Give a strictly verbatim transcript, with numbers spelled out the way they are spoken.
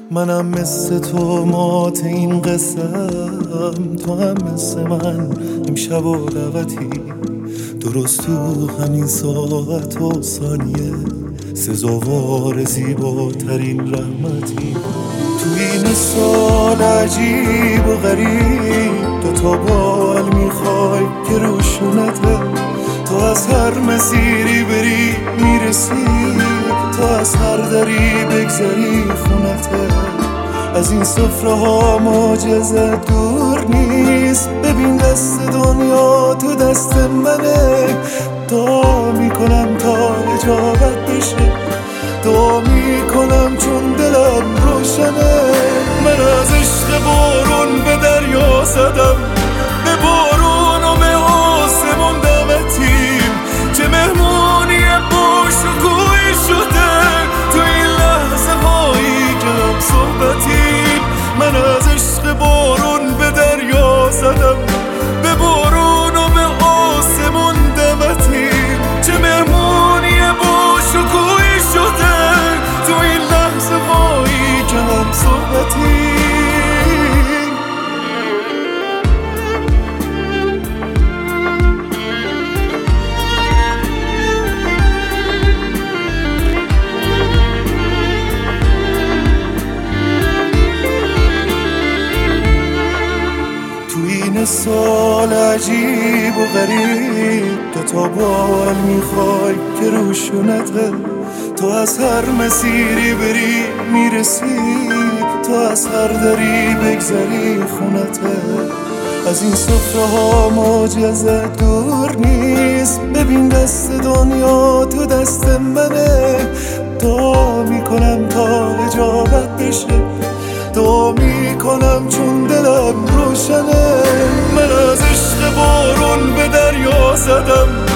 منم مثل تو مات این قسم، تو هم مثل من امشب و دعوتی، درست تو همین ساعت و ثانیه سزاوار زیباترین رحمتی. تو این سال عجیب و غریب دوتا بال میخوای که روشونته، تو از هر مسیری بری میرسی، تو از هر دری بگذری خونته. از این سفره ها معجزه دور نیست، ببین دست دنیا تو دست منه. دعا میکنم تا اجابت بشه، دعا میکنم چون دلم روشنه. من از عشق بارون به دریا زدم، به بارون و به آسمون دمتیم، چه مهمونی باش و گوی شده تو این لحظه هایی که هم صحبتیم. من از عشق بارون به دریا زدم، به بارون و به آسمون دمتیم، چه مهمونی باش و گوی شده تو این لحظه هایی که هم صحبتیم. این سال عجیب و غریب دوتا بال میخوای که روشونته، تو از هر مسیری بری میرسی، تو از هر دری بگذری خونته. از این سفره ها معجزه دور نیست، ببین دست دنیا تو دست منه. دعا میکنم تا اجابت بشه، دعا میکنم چون دلم روشنه. من از عشق بارون به دریا زدم،